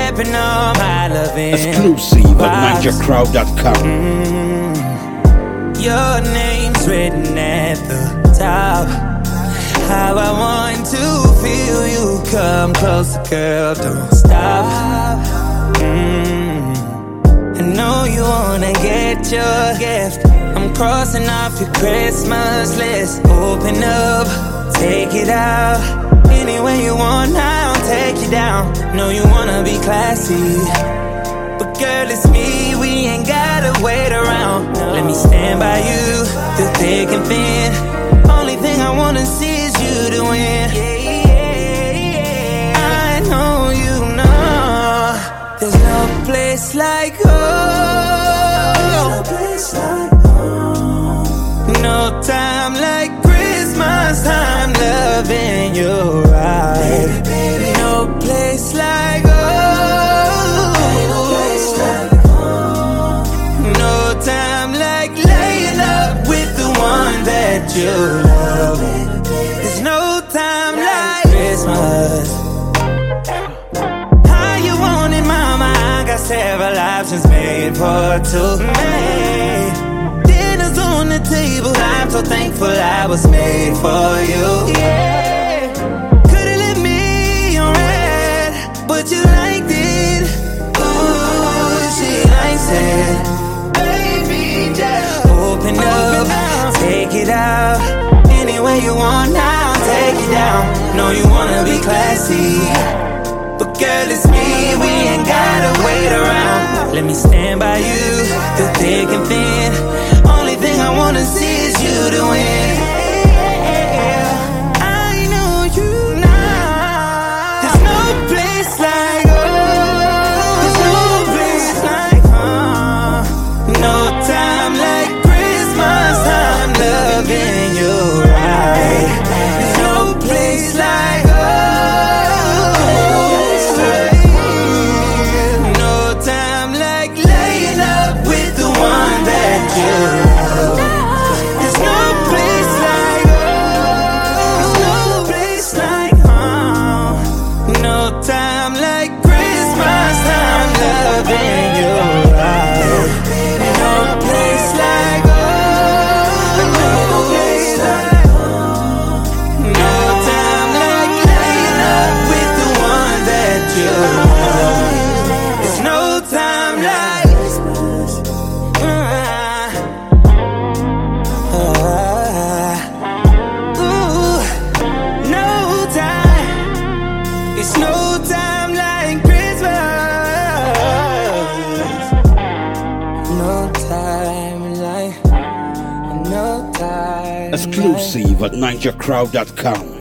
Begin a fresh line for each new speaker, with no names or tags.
wrapping all my loving.
Exclusive at NigerCrowd.com.
Your name's written at the top. How I want to feel you come closer, girl, don't stop. I know you wanna get your gift. I'm crossing off your Christmas list. Open up, take it out. Any way you want, I'll take you down. Know you wanna be classy, but girl, it's me, we ain't gotta wait around. Let me stand by you through thick and thin. Only thing I wanna see is you to win. I know you know there's no place like home. No time like Christmas time, loving you right. No place like home. No time like laying up with the one that you love. There's no time like Christmas. How you want it, mama? I got several options made for two. Dinner's on the table, I'm so thankful I was made for you. Yeah. Could've let me on red, but you liked it. Ooh, she likes it. Baby, just open up, take it out. Any way you want, now take it down. Know you wanna be classy, but girl, it's me, we ain't gotta wait around. Let me stand by you through thick and thin. Only thing I wanna see is you to win. I know you now. There's no place like home. There's no place like home. No time like Christmas time, loving you right. There's no place like home. No time like laying up with the one that you love. There's no place like home. There's no place like home. No time like Christmas time, loving you right. No place like home. No place like home. No time like laying up with the one that you love. There's no time like no time. It's no time like Christmas. No time like, no time.
Exclusive at NigerCrowd.com.